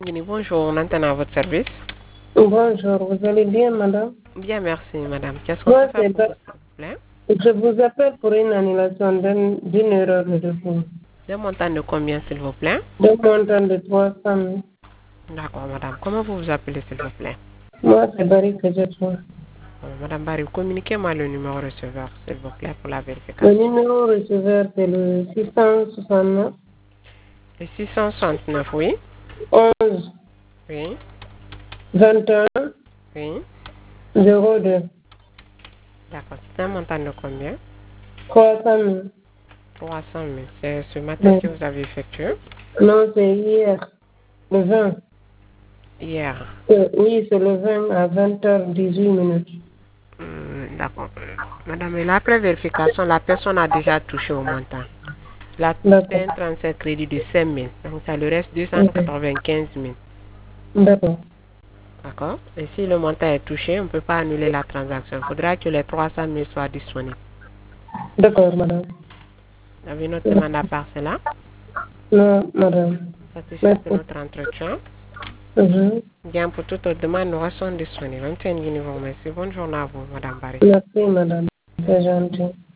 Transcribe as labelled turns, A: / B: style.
A: Bonjour, on entend à votre service.
B: Bonjour, vous allez bien, madame?
A: Bien, merci, madame. Qu'est-ce qu'on
B: Moi,
A: peut faire pour vous, s'il vous plaît?
B: je vous appelle pour une annulation d'une erreur de document.
A: Le montant de combien, s'il vous plaît?
B: De montant de 300 000.
A: D'accord, madame. Comment vous vous appelez, s'il vous plaît?
B: Moi, c'est Barry que je trouve.
A: Madame Barry, communiquez-moi le numéro receveur, s'il vous plaît, pour la
B: Le
A: vérification.
B: numéro receveur, c'est le 669
A: Le 669, oui?
B: 11
A: Oui,
B: 21
A: oui.
B: 02
A: D'accord. C'est un montant de combien?
B: 300 000.
A: 300 000. C'est ce matin
B: Oui.
A: que vous avez effectué?
B: Non, c'est hier, le 20.
A: Hier.
B: Oui, c'est le 20 à 20h18.
A: D'accord. Madame, et là, après vérification, la personne a déjà touché au montant. La
B: D'accord.
A: fait un transfert crédit de 5 000. Donc, ça lui reste
B: Ok.
A: 295 000.
B: D'accord.
A: D'accord? Et si le montant est touché, on ne peut pas annuler la transaction. Il faudra que les 300 000 soient disponibles.
B: D'accord, madame.
A: Vous avez notre demande à part cela?
B: Non, madame.
A: Satisfait de
B: Merci.
A: notre entretien.
B: Mhm.
A: Bien, pour toute autre demande, nous restons disponibles. Merci, bonne journée à vous, Madame Barry.
B: Merci, madame. C'est gentil.